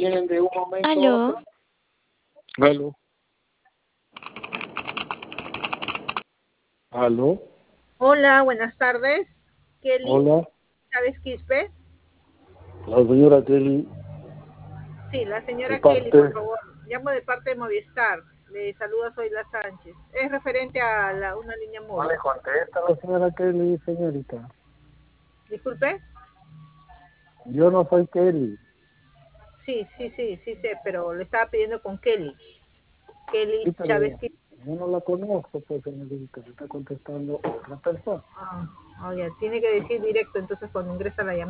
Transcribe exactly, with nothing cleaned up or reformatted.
tienen de un momento a Aló, otro. Aló, aló, Hola, buenas tardes. Kelly, hola, ¿sabes Quispe? la señora Kelly, Sí, la de señora Kelly, por parte, favor. Llamo de parte de Movistar. Le saluda, soy La Sánchez. Es referente a la, una línea no móvil. le contesta la señora Kelly, señorita. Disculpe. Yo no soy Kelly. Sí, sí, sí, sí sé, pero le estaba pidiendo con Kelly. Kelly Sí, Chávez pero Quispe. yo no la conozco, pues señorita, se está contestando otra persona. Ah, oh, ya, tiene que decir directo entonces cuando ingresa la llamada.